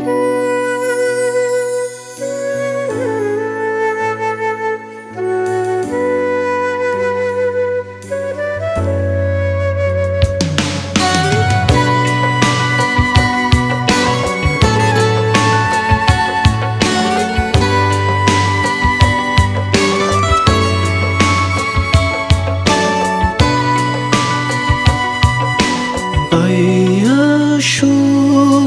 شو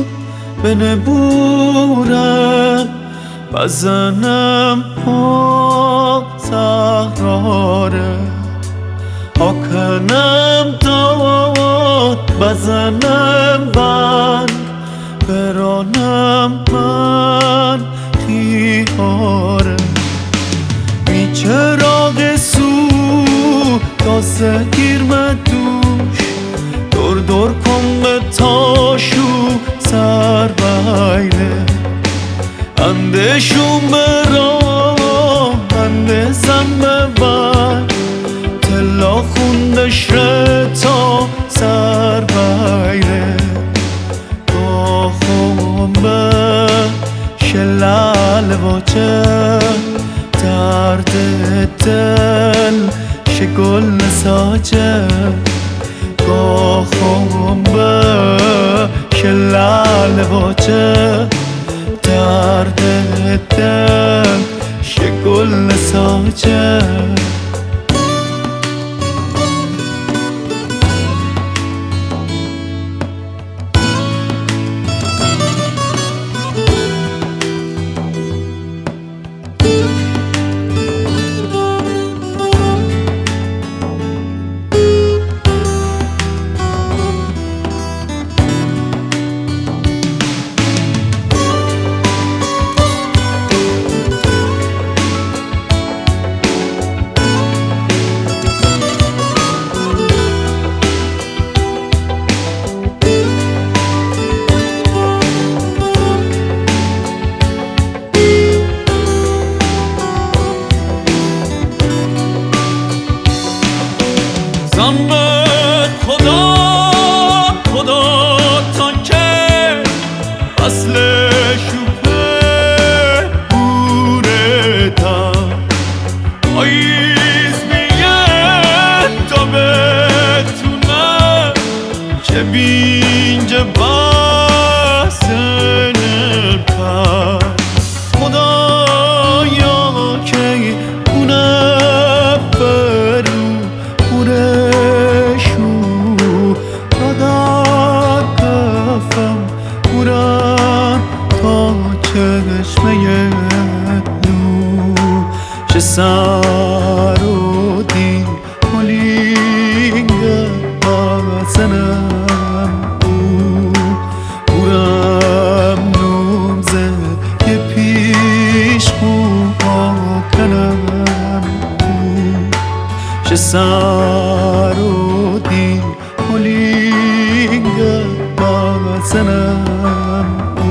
بنبورم بزنم پا زهراره آکنم داد بزنم بند برانم من خیاره بی چراغ سو تازه گیر دوش دور دور کن به تاشو سر بایله اندشون برا اندزم ببر تلا خوندش تا سر بایله با خوم به شلال واجه درد دل شگل نساجه گاهم به شلال واجه درد دل شگل نساجه زنبت خدا خدا تا که اصل شوپه بوره تا آیز میگه تا بتونه که بینجا بسنم کرد خدایا که اونه برو پورشو دادم کفم پورم تا چشمه نو چه سر و دی ملینگه بزنم پورم نومزه یه پیش خوبا کنم چه سر و دی ملینگه بزنم